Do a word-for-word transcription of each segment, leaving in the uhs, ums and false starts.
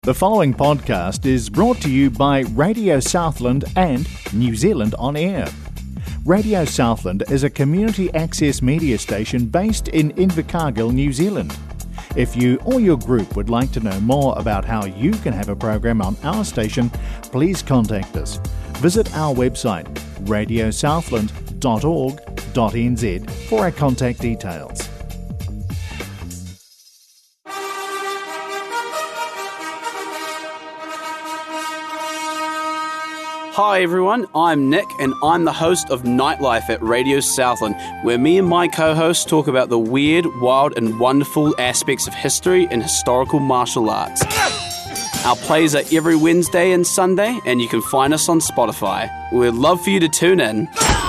The following podcast is brought to you by Radio Southland and New Zealand On Air. Radio Southland is a community access media station based in Invercargill, New Zealand. If you or your group would like to know more about how you can have a program on our station, please contact us. Visit our website, radio southland dot org dot n z, for our contact details. Hi everyone, I'm Nick and I'm the host of Nightlife at Radio Southland, where me and my co-hosts talk about the weird, wild and wonderful aspects of history and historical martial arts. Our plays are every Wednesday and Sunday, and you can find us on Spotify. We'd love for you to tune in.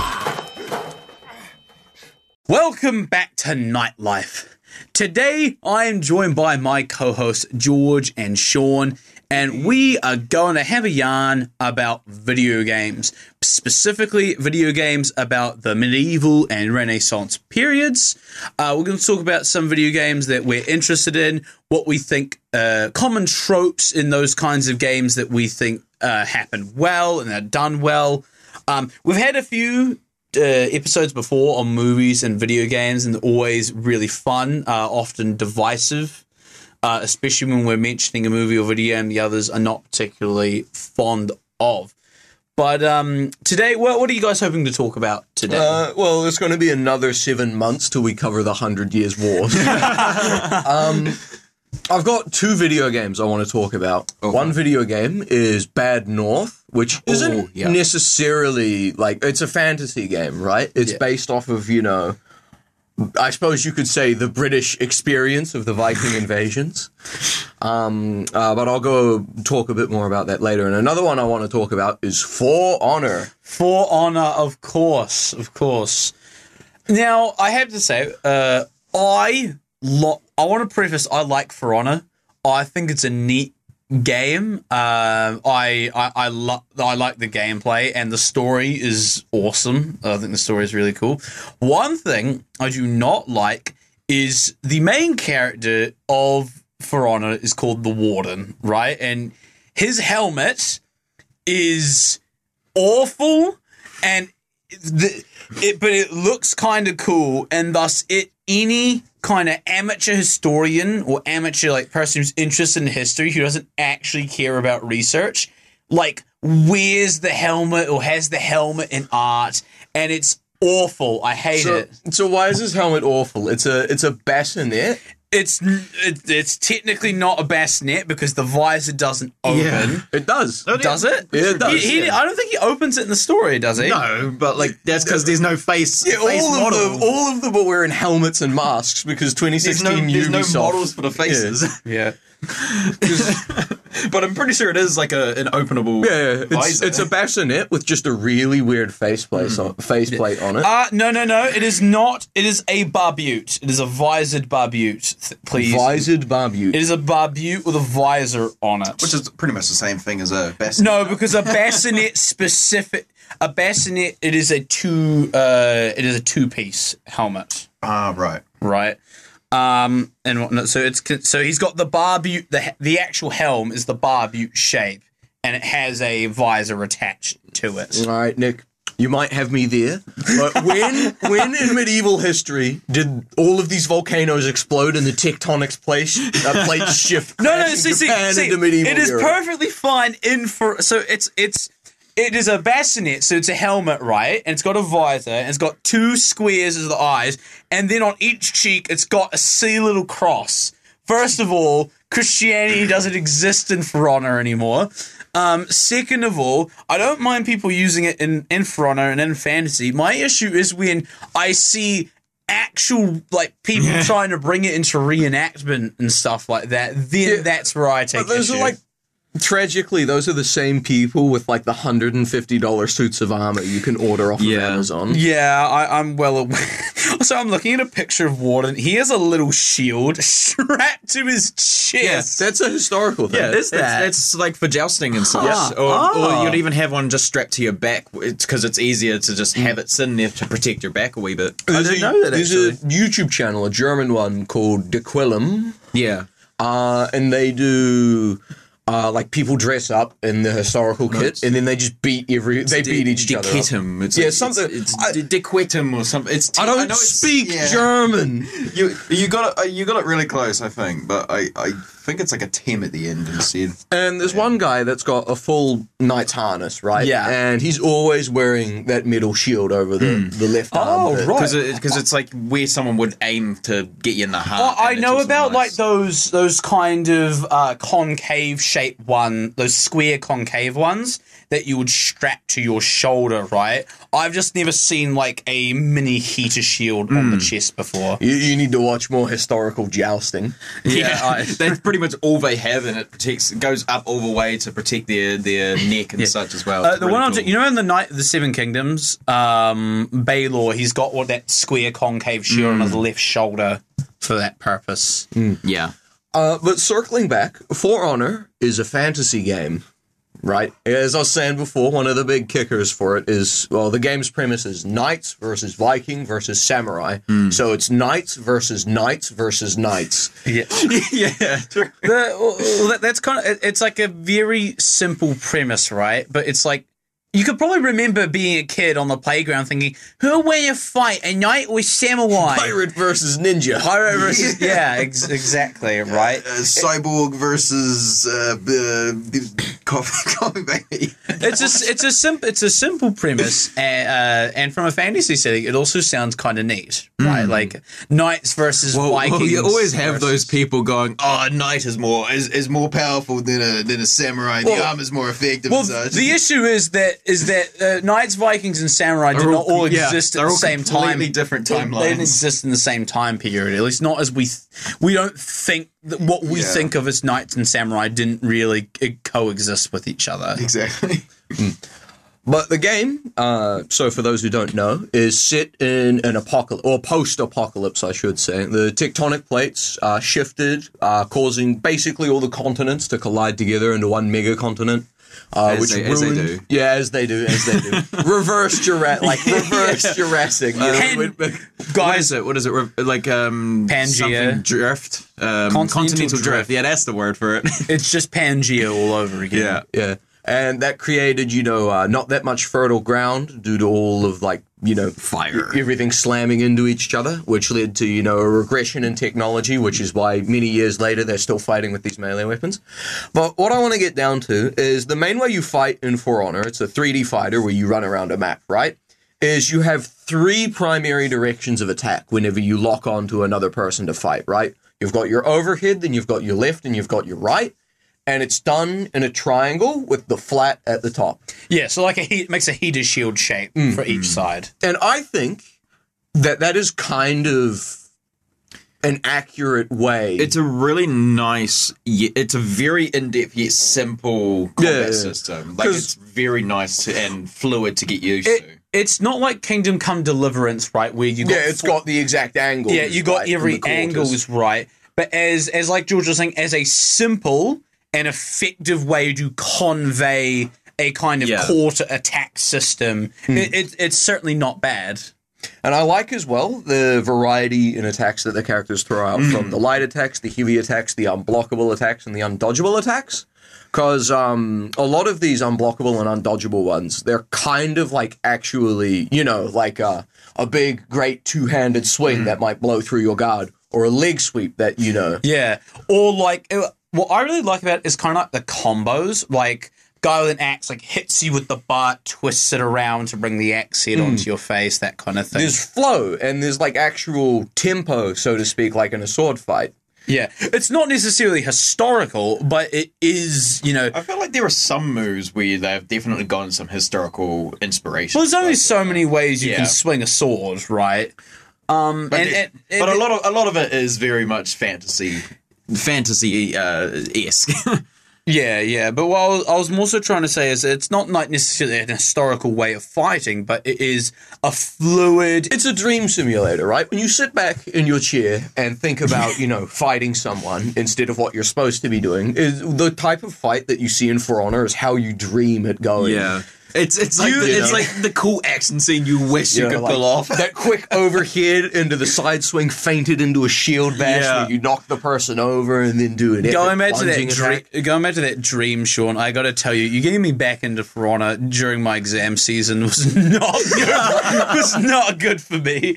Welcome back to Nightlife. Today I am joined by my co-hosts George and Sean, and we are going to have a yarn about video games, specifically video games about the medieval and Renaissance periods. Uh, we're going to talk about some video games that we're interested in, what we think uh, common tropes in those kinds of games that we think uh, happen well and are done well. Um, we've had a few uh, episodes before on movies and video games, and always really fun, uh, often divisive. Uh, especially when we're mentioning a movie or video game the others are not particularly fond of. But um, today, well, what are you guys hoping to talk about today? Uh, well, it's going to be another seven months till we cover the Hundred Years' Wars. um, I've got two video games I want to talk about. Okay. One video game is Bad North, which isn't oh, yeah. necessarily, like, it's a fantasy game, right? It's yeah. based off of, you know, I suppose you could say the British experience of the Viking invasions. Um, uh, but I'll go talk a bit more about that later. And another one I want to talk about is For Honor. For Honor, of course, of course. Now, I have to say, uh, I lo- I want to preface, I like For Honor. I think it's a neat game. Uh, I I I, lo- I like the gameplay, and the story is awesome. I think the story is really cool. One thing I do not like is the main character of For Honor is called the Warden, right? And his helmet is awful, and the, it but it looks kind of cool, and thus it any kind of amateur historian or amateur like person who's interested in history who doesn't actually care about research, like wears the helmet or has the helmet in art, and it's awful. I hate so, it. So why is this helmet awful? It's a it's a bassinet. It's it, it's technically not a bassinet because the visor doesn't open. Yeah, it does. Oh, does it? Yeah, it does. He, he, yeah. I don't think he opens it in the story, does he? No, but like that's because there's no face. Yeah, face all model. of them, all of them are wearing helmets and masks because twenty sixteen there's no, there's Ubisoft. no models for the faces. Yeah. But I'm pretty sure it is like a an openable. Yeah, yeah. It's, visor. it's a bassinet with just a really weird faceplate mm. on, faceplate on it. Uh, no, no, no. It is not. It is a barbute. It is a visored barbute. Th- please. Visored barbute. It is a barbute with a visor on it. Which is pretty much the same thing as a bassinet. No, because a bassinet specific. A bassinet. It is a two. Uh, it is a two-piece helmet. Ah, right, right. Um, and whatnot. So it's so he's got the barbute. The the actual helm is the barbute shape, and it has a visor attached to it. All right, Nick, you might have me there. But when when in medieval history did all of these volcanoes explode and the tectonics place uh, plates shift? No, no. See, see, see. Into medieval it is Europe? perfectly fine in for. So it's it's. It is a bassinet, so it's a helmet, right? And it's got a visor, and it's got two squares as the eyes, and then on each cheek, it's got a silly little cross. First of all, Christianity doesn't exist in For Honor anymore. Um, second of all, I don't mind people using it in, in For Honor and in fantasy. My issue is when I see actual, like, people yeah. trying to bring it into reenactment and stuff like that, then yeah. that's where I take but those issue. Are like Tragically, those are the same people with like the one hundred fifty dollars suits of armor you can order off yeah. of Amazon. Yeah, I, I'm well aware. So I'm looking at a picture of Warden. He has a little shield strapped to his chest. Yes, that's a historical thing. Yeah, is that? It's, it's like for jousting and such. Huh. Or, Oh. or you'd even have one just strapped to your back because it's, it's easier to just have it sitting there to protect your back a wee bit. There's I didn't a, know that, There's actually. a YouTube channel, a German one called De Quillum. Yeah. Uh, and they do Uh, like people dress up in the historical No, kit, it's- and then they just beat every. They De- beat each other. up. Dequetum. It's Yeah, like, something- It's, I- it's de- dequetum or something. It's. I don't know it's- speak yeah. German. You you got it. You got it really close, I think. But I, I think it's like a Tem at the end instead. And there's one guy that's got a full knight's harness, right? Yeah. And he's always wearing that metal shield over the, the left arm. Oh, bit. right. Because it, 'cause it's like where someone would aim to get you in the heart. Oh, I and it's know just about nice. like those those kind of uh, concave shaped one, those square concave ones that you would strap to your shoulder, right? I've just never seen like a mini heater shield on the chest before. You, you need to watch more historical jousting. Yeah, I, that's pretty much all they have, and it protects. It goes up all the way to protect their, their neck and such as well. Uh, It's the really one I'm, cool. you know, in the night, the Seven Kingdoms, um, Baelor, he's got what that square concave shield on his left shoulder for that purpose. yeah. Uh, but circling back, For Honor is a fantasy game, right? As I was saying before, one of the big kickers for it is, well, the game's premise is knights versus Viking versus samurai. So it's knights versus knights versus knights. Yeah. yeah. The, well, that, that's kind of it- it's like a very simple premise, right? But it's like you could probably remember being a kid on the playground thinking, "Who will win a fight, a knight or samurai?" Pirate versus ninja. Pirate versus yeah, ex- exactly right. Uh, Cyborg versus uh, uh, coffee, coffee baby. It's a it's a simple it's a simple premise, and, uh, and from a fantasy setting, it also sounds kind of neat, right? Like knights versus Well, Vikings. well, you always have versus- those people going, Oh, a knight is more is, is more powerful than a than a samurai. The Well- arm is more effective. Well, and such. the issue is that is that uh, knights, Vikings, and samurai did Are not all yeah, exist at they're the all same time. completely different They- They didn't timelines. exist in the same time period. At least not as we th- we don't think that what we Yeah. think of as knights and samurai didn't really uh, coexist with each other. exactly. But the game, uh, so for those who don't know, is set in an apocalypse, or post-apocalypse, I should say. The tectonic plates are shifted, uh, causing basically all the continents to collide together into one mega continent. Uh, As which they- as they ruined, do. yeah, as they do, as they do. reverse Jurassic, like reverse Jurassic. you know, Pan- with- with- What Guys, is it? What is it? Re- Like um, Pangea. something drift, um, Continental continental, drift. drift. Yeah, that's the word for it. it's just Pangea all over again. yeah. yeah, and that created, you know, uh, not that much fertile ground due to all of like, you know, Fire. everything slamming into each other, which led to, you know, a regression in technology, which is why many years later they're still fighting with these melee weapons. But what I want to get down to is the main way you fight in For Honor, it's a three D fighter where you run around a map, right? Is you have three primary directions of attack whenever you lock onto another person to fight, right? You've got your overhead, then you've got your left, and you've got your right. And it's done in a triangle with the flat at the top. Yeah, so like a heat makes a heater shield shape for each side. And I think that that is kind of an accurate way. It's a really nice. ye- It's a very in-depth yet simple combat Yeah, yeah. system. Like 'Cause- it's very nice to, and fluid to get used It, to. it's not like Kingdom Come Deliverance, right? Where you got yeah, it's four- got the exact angle. yeah, you got every angle is right. But as as like George was saying, as a simple and effective way to convey a kind of Yeah. quarter attack system, it, it, it's certainly not bad. And I like as well the variety in attacks that the characters throw out, from the light attacks, the heavy attacks, the unblockable attacks, and the undodgeable attacks. Because um, a lot of these unblockable and undodgeable ones, they're kind of like actually, you know, like a, a big, great two-handed swing that might blow through your guard, or a leg sweep that, you know. Yeah, or like uh, what I really like about it is kind of like the combos, like. Guy with an axe like hits you with the butt, twists it around to bring the axe head onto your face, that kind of thing. There's flow, and there's like actual tempo, so to speak, like in a sword fight. Yeah, it's not necessarily historical, but it is, you know. I feel like there are some moves where they've definitely gotten some historical inspiration. Well, there's only so many ways you Yeah. can swing a sword, right? Um, but, and, the- and, and but a lot of a lot of it is very much fantasy, fantasy uh, esque. yeah, yeah. But what I was, I was more so trying to say is it's not like necessarily an historical way of fighting, but it is a fluid. It's a dream simulator, right? When you sit back in your chair and think about, you know, fighting someone instead of what you're supposed to be doing, is the type of fight that you see in For Honor is how you dream it going. Yeah. It's it's like You- the, you it's know. like the cool action scene you wish you You know, could like, pull off. that quick overhead into the side swing, fainted into a shield bash Yeah. where you knock the person over and then do an Going epic back to that, plunging attack. dream, going back to that dream, Sean. I got to tell you, you getting me back into For Honor during my exam season was not good. was not good for me.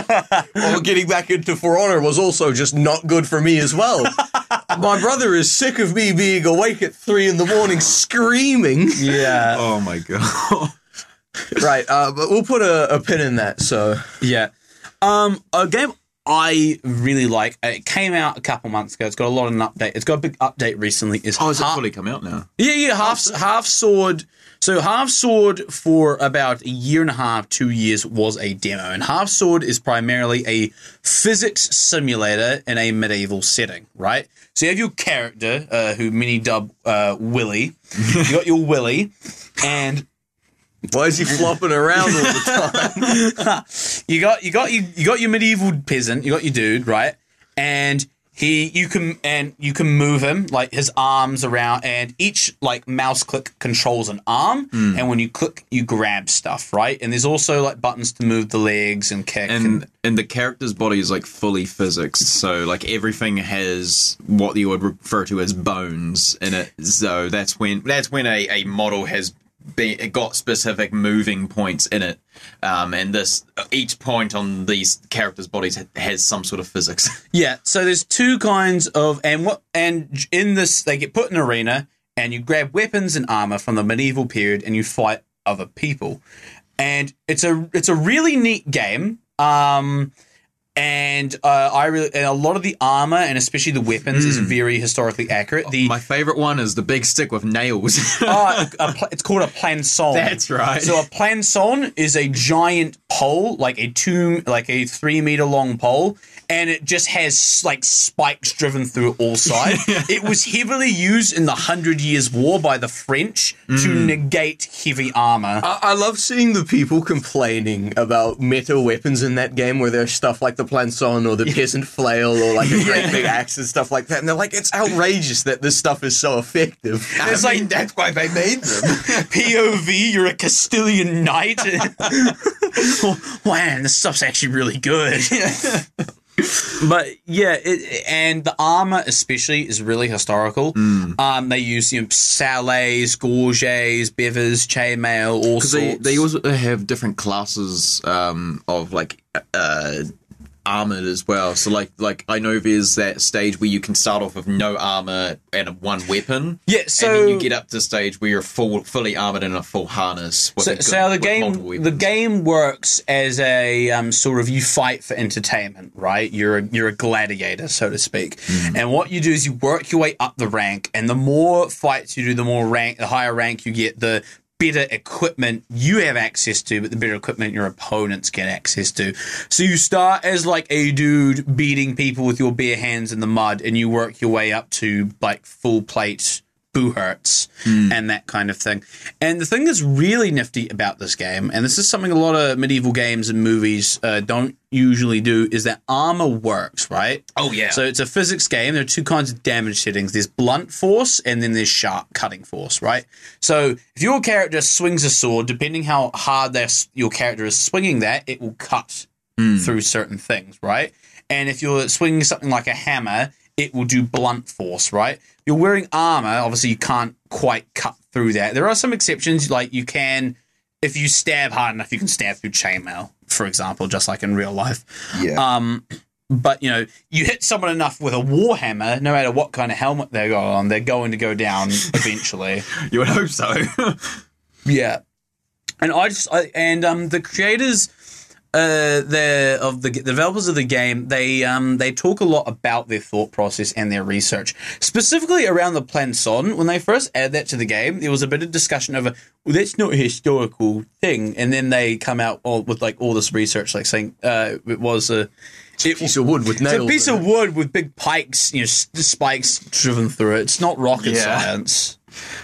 Well, getting back into For Honor was also just not good for me as well. My brother is sick of me being awake at three in the morning screaming. Yeah, Oh my god. Right, uh, but we'll put a, a pin in that, so... yeah. Um, a game I really like. It came out a couple months ago. It's got a lot of an update. It's got a big update recently. Is Oh, is it Half- fully come out now? Yeah, yeah. Half Half Sword. So Half Sword for about a year and a half, two years was a demo, and Half Sword is primarily a physics simulator in a medieval setting, right? So you have your character, uh, who mini dub uh, Willy. You got your Willy, and Why is he flopping around all the time? you got you got you, you got your medieval peasant, you got your dude, right? And he you can and you can move him, like his arms around, and each like mouse click controls an arm, and when you click you grab stuff, right? And there's also like buttons to move the legs and kick and, And and the character's body is like fully physics, so like everything has what you would refer to as bones in it. So that's when that's when a, a model has been it got specific moving points in it, um, and this each point on these characters' bodies ha- has some sort of physics. Yeah, so there's two kinds of and what and in this they get put in an arena and you grab weapons and armor from the medieval period and you fight other people. And it's a it's a really neat game. Um and uh, I really and a lot of the armor and especially the weapons is very historically accurate. The My favorite one is the big stick with nails. uh, a, a, pl- it's called a planson. That's right. So a planson is a giant pole, like a two, like a three meter long pole, and it just has like spikes driven through all sides. It was heavily used in the Hundred Years' War by the French to negate heavy armor. I, I love seeing the people complaining about meta weapons in that game where there's stuff like the planson or the peasant flail or like a great big axe and stuff like that. And they're like, it's outrageous that this stuff is so effective. It's like that's why they made them. P O V, you're a Castilian knight. Oh, man, this stuff's actually really good. But yeah, it, and the armor especially is really historical. Um, they use you know salets, gorgets, bevers, chainmail, all Because sorts. they, they also have different classes um, of like uh, armored as well. So like like I know there's that stage where you can start off with no armor and one weapon. Yeah, and so then you get up to the stage where you're full fully armored in a full harness. With so, a good, so the with game multiple the weapons. game works as a um, sort of you fight for entertainment, right? You're a, you're a gladiator, so to speak, and what you do is you work your way up the rank, and the more fights you do, the more rank, the higher rank you get, the better equipment you have access to, but the better equipment your opponents get access to. So you start as like a dude beating people with your bare hands in the mud, and you work your way up to like full plate boo hurts and that kind of thing. And the thing that's really nifty about this game, and this is something a lot of medieval games and movies uh, don't usually do, is that armor works, right? Oh, yeah. So it's a physics game. There are two kinds of damage settings. There's blunt force and then there's sharp cutting force, right? So if your character swings a sword, depending how hard their, your character is swinging that, it will cut through certain things, right? And if you're swinging something like a hammer, it will do blunt force, right? You're wearing armor, obviously you can't quite cut through that. There are some exceptions, like you can, if you stab hard enough, you can stab through chainmail, for example, just like in real life. Yeah. Um, but, you know, you hit someone enough with a warhammer, no matter what kind of helmet they've got on, they're going to go down eventually. You would hope so. Yeah. And I just, I, and um, the creators... Uh, the of the, the developers of the game, they um they talk a lot about their thought process and their research, specifically around the planson. When they first added that to the game, there was a bit of discussion over, well, that's not a historical thing, and then they come out all, with like all this research, like saying uh, it was a it, Piece of wood with nails. it's a piece in of it. wood with big pikes, you know, s- spikes driven through it. It's not rocket Yeah. science.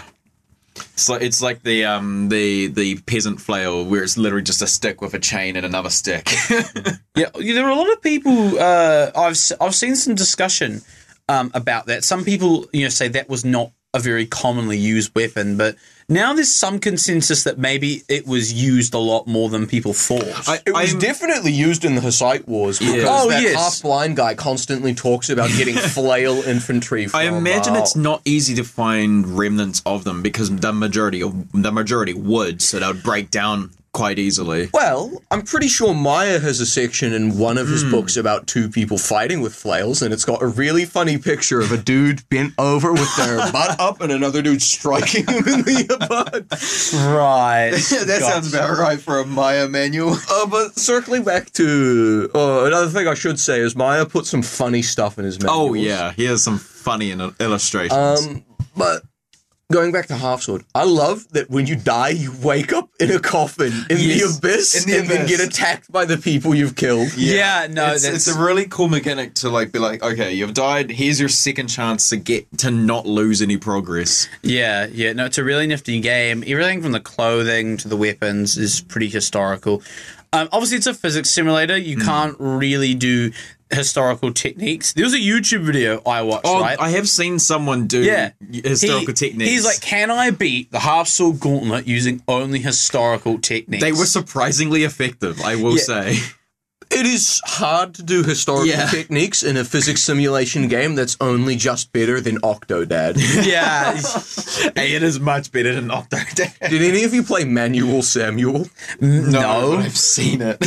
It's like it's like the um the the peasant flail where it's literally just a stick with a chain and another stick. Yeah, there are a lot of people. Uh, I've s- I've seen some discussion um, about that. Some people, you know, say that was not a very commonly used weapon, but now there's some consensus that maybe it was used a lot more than people thought. I, It was I'm- definitely used in the Hussite Wars because Yeah. Oh, that yes. half-blind guy constantly talks about getting flail infantry from... I imagine uh, it's not easy to find remnants of them because the majority of the majority would, so that would break down quite easily. Well, I'm pretty sure Maya has a section in one of his books about two people fighting with flails, and it's got a really funny picture of a dude bent over with their butt up and another dude striking him in the butt. Right. that sounds about right for a Maya manual. Uh, but circling back to uh, another thing I should say is Maya put some funny stuff in his manuals. Oh yeah, he has some funny in- illustrations. Um, but going back to Half Sword, I love that when you die, you wake up in a coffin in Yes, the abyss in the and then abyss. get attacked by the people you've killed. Yeah, no, it's, that's it's a really cool mechanic to like be like, okay, you've died. Here's your second chance to get to not lose any progress. yeah, yeah. No, it's a really nifty game. Everything from the clothing to the weapons is pretty historical. Um, obviously, it's a physics simulator. You can't really do historical techniques. There was a YouTube video I watched, Oh, right? I have seen someone do Yeah. historical He- techniques. He's like, can I beat the Half Sword Gauntlet using only historical techniques? they were surprisingly effective, I will Yeah. say. It is hard to do historical Yeah. techniques in a physics simulation game that's only just better than Octodad. Yeah. Hey, it is much better than Octodad. Did any of you play Manual Samuel? no. I've seen it.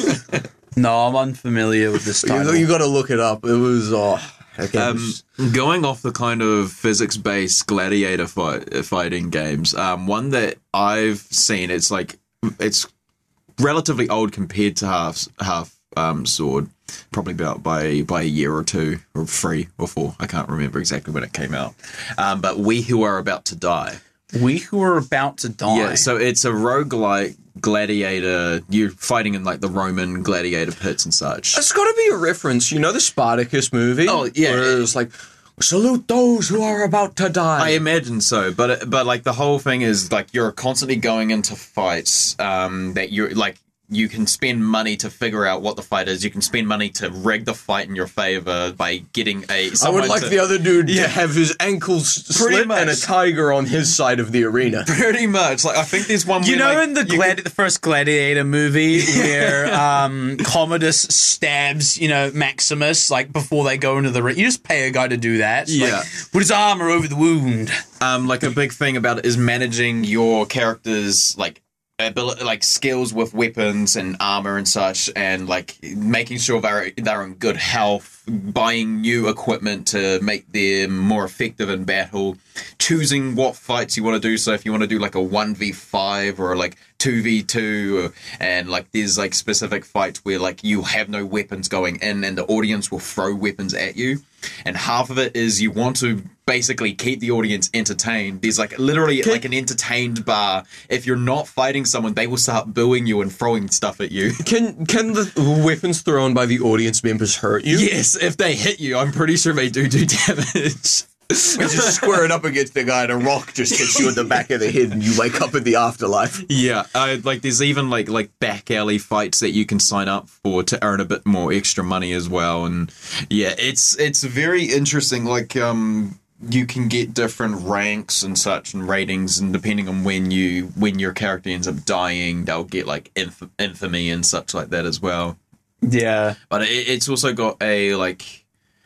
No, I'm unfamiliar with this You, title. you got to look it up. It was oh, okay. it Um, was- going off the kind of physics-based gladiator fight, fighting games, um, one that I've seen, it's like it's relatively old compared to half half um, sword, probably about by by a year or two or three or four. I can't remember exactly when it came out. Um, but We Who Are About to Die. We Who Are About to Die. Yeah, so it's a roguelike gladiator. You're fighting in like the Roman gladiator pits and such. It's got to be a reference. You know the Spartacus movie? Oh, yeah. Where it's like, salute those who are about to die. I imagine so, but it- but like the whole thing is like you're constantly going into fights um, that you're like you can spend money to figure out what the fight is. You can spend money to rig the fight in your favor by getting a. I someone would like to, the other dude Yeah. to have his ankles slit much. and a tiger on his side of the arena. pretty much like I think there's one. You where, know, like, in the you gladi- the first Gladiator movie, where um, Commodus stabs, you know, Maximus like before they go into the ring. You just pay a guy to do that. Like, Yeah. put his armor over the wound. um, like a big thing about it is managing your character's like ability, like skills with weapons and armor and such, and like making sure they're they're in good health, buying new equipment to make them more effective in battle, choosing what fights you want to do. So if you want to do like a one v five or like two v two, and like there's like specific fights where like you have no weapons going in and the audience will throw weapons at you, and half of it is you want to basically keep the audience entertained. There's like literally like an entertained bar. If you're not fighting someone, they will start booing you and throwing stuff at you. Can can the weapons thrown by the audience members hurt you? Yes, if they hit you, I'm pretty sure they do do damage. You just square it up against the guy and a rock just hits you in the back of the head and you wake up in the afterlife. Yeah, uh, like there's even like like back alley fights that you can sign up for to earn a bit more extra money as well, and yeah, it's It's very interesting. Like, um, you can get different ranks and such. and ratings, and depending on when you when your character ends up dying, they'll get like inf- infamy and such like that as well. Yeah. But it, it's also got a like,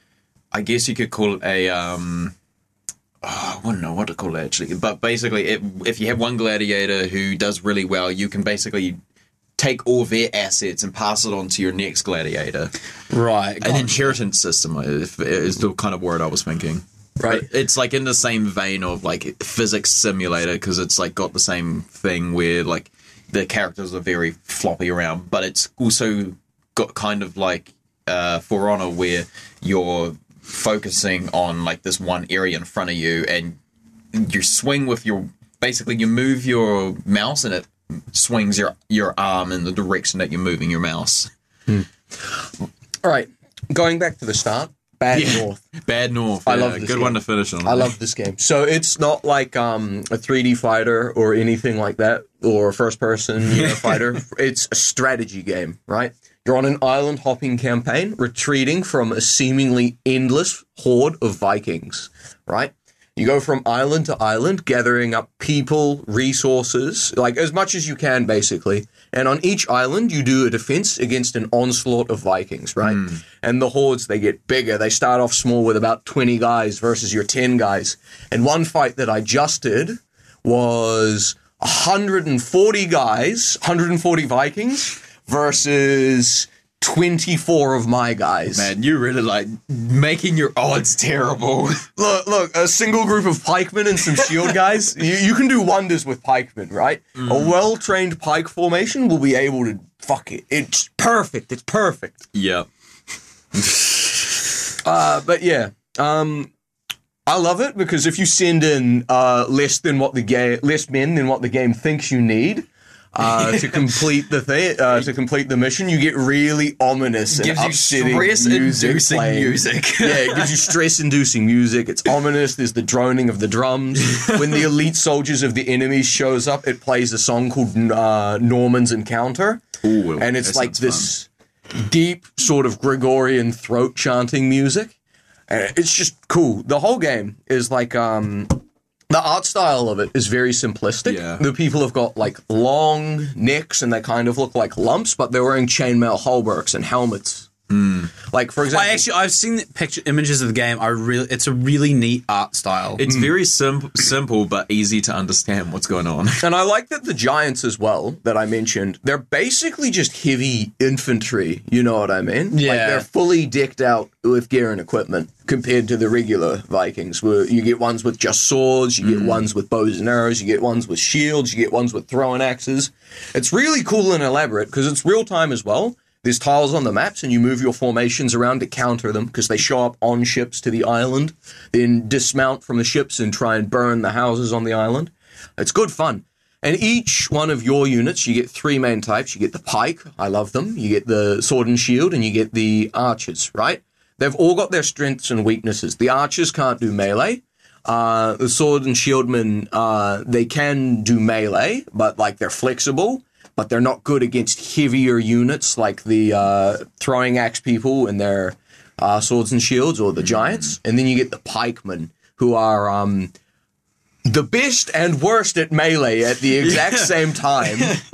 I guess you could call it a um. Oh, I wouldn't know what to call it actually, but basically, it, if you have one gladiator who does really well, you can basically take all their assets and pass it on to your next gladiator. Right. An inheritance system if- is the kind of word I was thinking. Right. But it's like in the same vein of like physics simulator, because it's like got the same thing where like the characters are very floppy around, but it's also got kind of like uh, For Honor where you're focusing on like this one area in front of you, and you swing with your basically you move your mouse and it swings your your arm in the direction that you're moving your mouse. All right, going back to the start, Bad Yeah. North. Bad North. I yeah, love this good game. one to finish on. I love this game. So it's not like um, a three D fighter or anything like that, or a first-person you know, fighter. It's a strategy game, right? You're on an island-hopping campaign, retreating from a seemingly endless horde of Vikings, right? You go from island to island, gathering up people, resources, like as much as you can, basically. And on each island, you do a defense against an onslaught of Vikings, right? Mm. And the hordes, they get bigger. They start off small with about twenty guys versus your ten guys. And one fight that I just did was one hundred forty guys, one hundred forty Vikings versus twenty-four of my guys. Man, you really like making your odds terrible. Look, look, a single group of pikemen and some shield guys, you, you can do wonders with pikemen, right? Mm. A well-trained pike formation will be able to, fuck it, it's perfect, it's perfect. Yep. uh, but yeah, um, I love it because if you send in uh, less than what the game, less men than what the game thinks you need, Uh, to complete the thing, uh, to complete the mission, you get really ominous and gives upsetting you stress-inducing music. music. Yeah, it gives you stress-inducing music. It's ominous. There's the droning of the drums. When the elite soldiers of the enemy shows up, it plays a song called uh, Norman's Encounter, Ooh, and it's like this fun. deep sort of Gregorian throat chanting music. And it's just cool. The whole game is like um. The art style of it is very simplistic. Yeah. The people have got, like, long necks, and they kind of look like lumps, but they're wearing chainmail halberds and helmets. Mm. Like, for example... I actually, I've seen the picture images of the game. I really, it's a really neat art style. It's mm. very sim- simple, but easy to understand what's going on. And I like that the giants as well, that I mentioned, they're basically just heavy infantry, you know what I mean? Yeah. Like, they're fully decked out with gear and equipment compared to the regular Vikings, where you get ones with just swords, you get mm. ones with bows and arrows, you get ones with shields, you get ones with throwing axes. It's really cool and elaborate, because it's real-time as well. There's tiles on the maps, and you move your formations around to counter them, because they show up on ships to the island, then dismount from the ships and try and burn the houses on the island. It's good fun. And each one of your units, you get three main types. You get the pike, I love them. You get the sword and shield, and you get the archers, right? They've all got their strengths and weaknesses. The archers can't do melee. Uh, the sword and shieldmen, uh, they can do melee, but, like, they're flexible. But they're not good against heavier units like the uh, throwing axe people and their uh, swords and shields, or the giants. And then you get the pikemen, who are um, the best and worst at melee at the exact yeah. same time.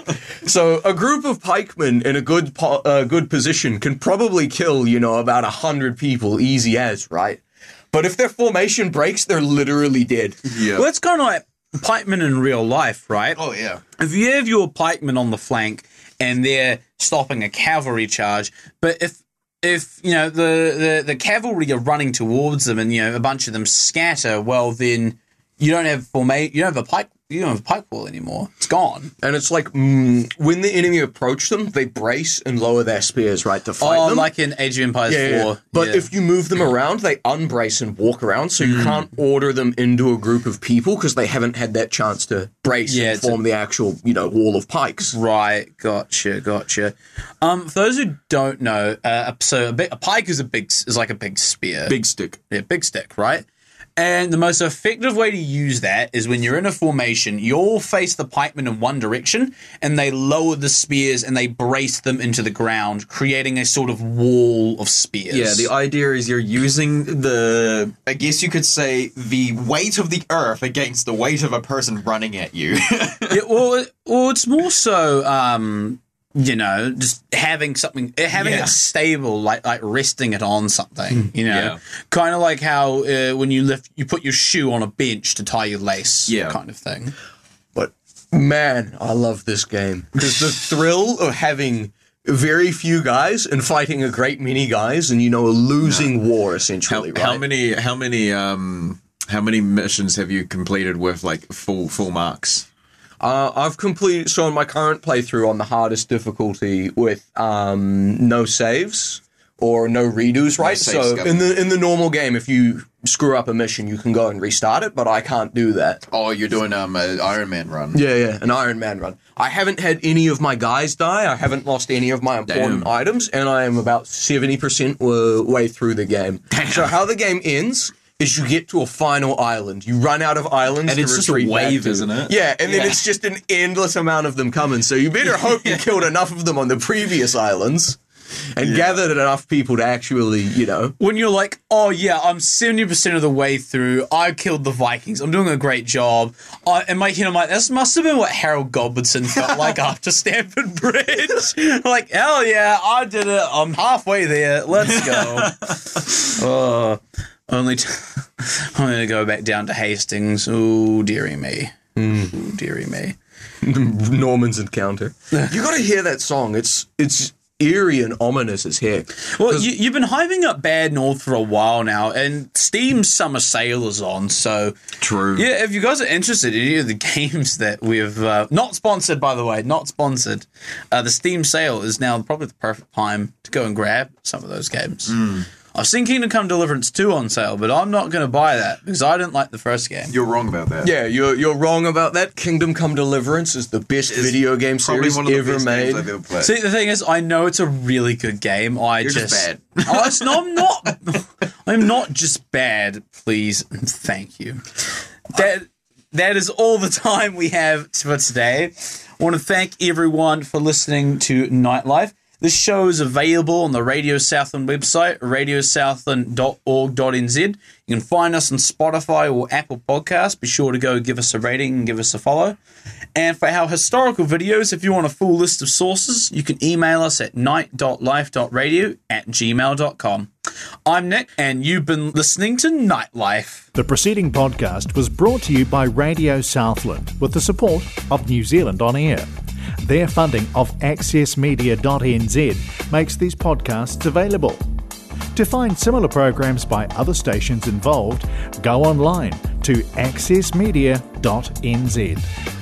So a group of pikemen in a good po- uh, good position can probably kill, you know, about a hundred people easy as, right? But if their formation breaks, they're literally dead. Yeah. Well, it's kind of like pikemen in real life, right? Oh, yeah. If you have your pikemen on the flank and they're stopping a cavalry charge, but if if you know the, the, the cavalry are running towards them and you know a bunch of them scatter, well then you don't have forma- you don't have a pike you don't have a pike wall anymore. It's gone. And it's like mm, when the enemy approach them, they brace and lower their spears, right, to fight oh, them. like in Age of Empires yeah, four. Yeah. But yeah. if you move them around, they unbrace and walk around, so you mm. can't order them into a group of people because they haven't had that chance to brace yeah, and form a- the actual, you know, wall of pikes. Right, gotcha, gotcha. Um, for those who don't know, uh, so a, big, a pike is a big is like a big spear, big stick, yeah, big stick, right? And the most effective way to use that is when you're in a formation, you all face the pikemen in one direction, and they lower the spears and they brace them into the ground, creating a sort of wall of spears. Yeah, the idea is you're using the, I guess you could say, the weight of the earth against the weight of a person running at you. yeah, well, well, it's more so... Um, you know, just having something, having yeah. it stable, like like resting it on something, you know, yeah. kind of like how uh, when you lift, you put your shoe on a bench to tie your lace, yeah. kind of thing. But man, I love this game because the thrill of having very few guys and fighting a great many guys, and you know, a losing no. war essentially. How, right? how many? How many? Um, how many missions have you completed with like full full marks? Uh, I've completed, so on my current playthrough on the hardest difficulty with um, no saves or no redos, right? No saves, so in the in the normal game, if you screw up a mission, you can go and restart it, but I can't do that. Oh, you're doing um, an Iron Man run. Yeah, yeah, an Iron Man run. I haven't had any of my guys die, I haven't lost any of my important Damn. items, and I am about seventy percent w- way through the game. Damn. So how the game ends... is you get to a final island. You run out of islands and to it's just a retreat wave, back to. isn't it? Yeah, and then Yeah. it's just an endless amount of them coming. So you better hope you killed enough of them on the previous islands. and Yeah. gathered enough people to actually, you know, When you're like, oh yeah, I'm seventy percent of the way through, I killed the Vikings, I'm doing a great job. I, in my head, I'm like, this must have been what Harold Godwinson felt like after Stamford Bridge. Like, hell yeah, I did it, I'm halfway there, let's go. oh, only, t- only to go back down to Hastings. Oh, dearie me. Mm. Oh, dearie me. Norman's encounter. You got to hear that song. It's it's eerie and ominous as heck. Well, you, you've been hyping up Bad North for a while now, and Steam's Summer Sale is on, so... True. Yeah, if you guys are interested in any of the games that we've... Uh, not sponsored, by the way, not sponsored. Uh, the Steam sale is now probably the perfect time to go and grab some of those games. Mm. I've seen Kingdom Come Deliverance two on sale, but I'm not going to buy that because I didn't like the first game. You're wrong about that. Yeah, you're you're wrong about that. Kingdom Come Deliverance is the best It's video game Probably series one of the ever best made. games I've ever played. See, the thing is, I know it's a really good game. I You're just, just bad. Oh, it's no, I'm not. I'm not just bad. Please, thank you. That that is all the time we have for today. I want to thank everyone for listening to Nightlife. This show is available on the Radio Southland website, radio southland dot org dot n z. You can find us on Spotify or Apple Podcasts. Be sure to go give us a rating and give us a follow. And for our historical videos, if you want a full list of sources, you can email us at night dot life dot radio at gmail dot com. I'm Nick, and you've been listening to Nightlife. The preceding podcast was brought to you by Radio Southland with the support of New Zealand On Air. Their funding of access media dot n z makes these podcasts available. To find similar programs by other stations involved, go online to access media dot n z.